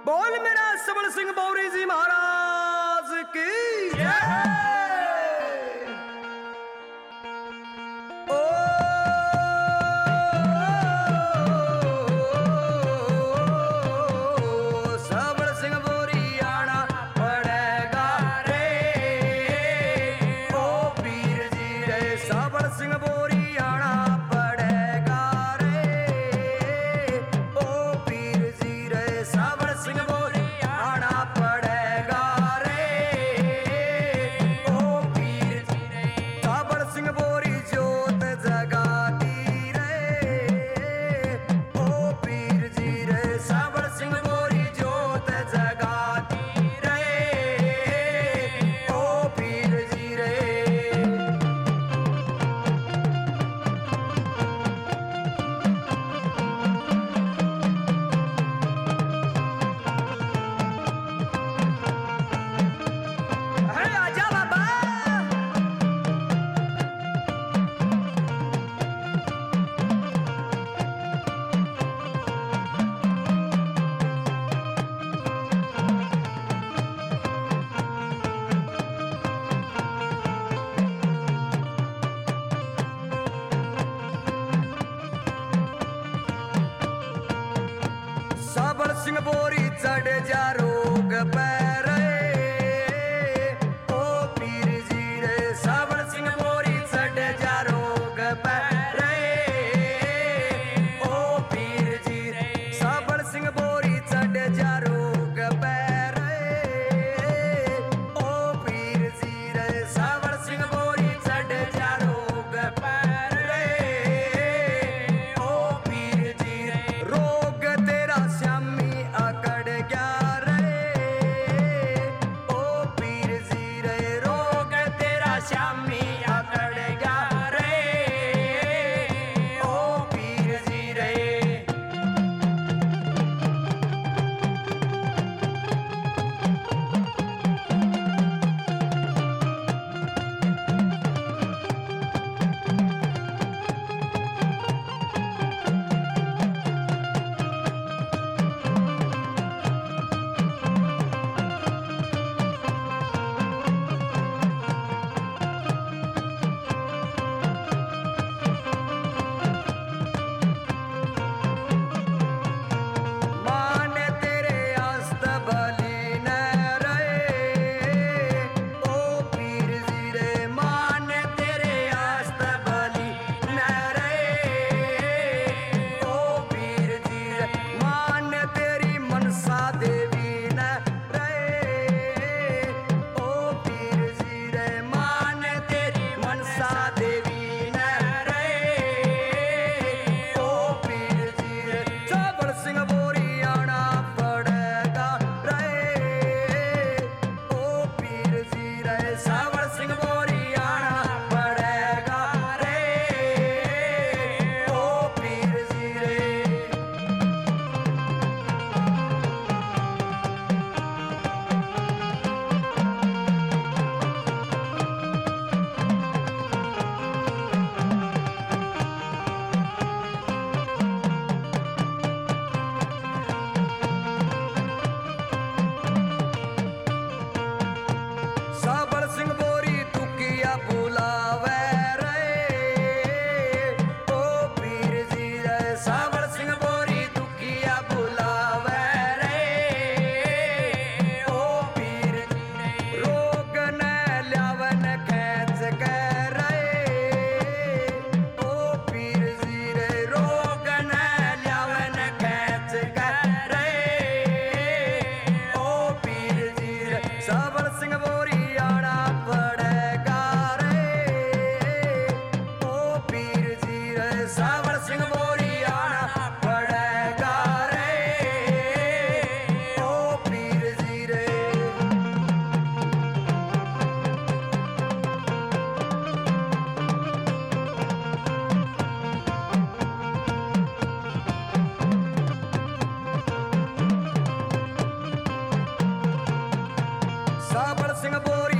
बोल मेरा सबल सिंह बौरी जी महाराज की जय। ओ सबल सिंह बौरी आना पड़ेगा रे, ओ पीर जी रे सबल सिंह बौरी आना पड़ेगा रे, ओ पीर जी रे सबल सिंह बौरी आना पड़ेगा रे, ओ पीर जी रे सबल सिंह बौरी जोत जगाती रे, ओ पीर जी रे सबल सिंह बौरी जोत जगाती रे, ओ पीर जी रे। अरे आजा बाबा। सबल सिंह बौरी चढ़ जा रोग पैर, ओ पीर जी रे सबल सिंह बौरी चढ़ जा रोग पैर, ओ पीर जी रे सबल सिंह बौरी चढ़ जा रोग पैर, ओ पीर जी रे सबल सिंह बौरी चढ़ जा रोग पैर, ओ पीर जी रे रोग तेरा श्यामी अकड़ गया रे, ओ पीर जी रे रोग तेरा श्यामी अकड़ गया रे, ओ पीर जी रे। माने तेरे आस्त बली न रहे, ओ पीर जी रे माने तेरे आस्त बली न रहे, ओ पीर जी रे माने तेरी मनसा देवी न रहे, ओ पीर जी रे माने तेरी मनसा देवी न रहे, ओ पीर जी रे सबल सिंह बौरी आना पड़ेगा रे, ओ पीर जी रे सबल सिंह बौरी आना पड़ेगा रे, ओ पीर जी रे। सबल सिंह बौरी तुकिया बुलावे रे, ओ पीर जी रे सबल सिंह बौरी तुकिया बुलावे रे, ओ पीर जी रे रोग न ल्यावन खेच कर रे, ओ पीर जी रे रोग न ल्यावन खेच कर रे, ओ पीर जी रे सबल सिंह बौरी आना पड़ेगा रे, ओ पीर जी रे सबल सिंह बौरी आना पड़ेगा रे, ओ पीर जी रे। सबल सिंह बौरी